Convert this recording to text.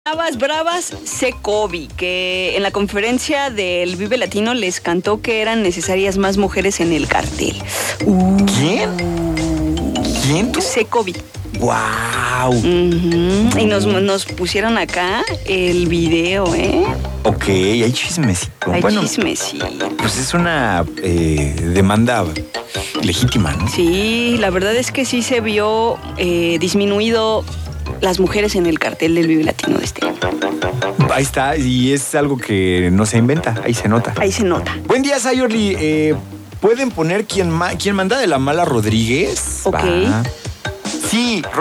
Bravas Secovi, que en la conferencia del Vive Latino les cantó que eran necesarias más mujeres en el cartel. ¿Quién? ¿Quién? Secovi. ¡Wow! Y nos pusieron acá el video, ¿eh? Ok, hay chismecito. Hay chismecito. Pues es una demanda legítima, ¿no? Sí, la verdad es que sí se vio disminuido las mujeres en el cartel del Vive Latino de este año. Ahí está, y es algo que no se inventa, ahí se nota. Ahí se nota. Buen día, Sayorli. ¿Pueden poner quién manda de la mala Rodríguez? Ok. Sí,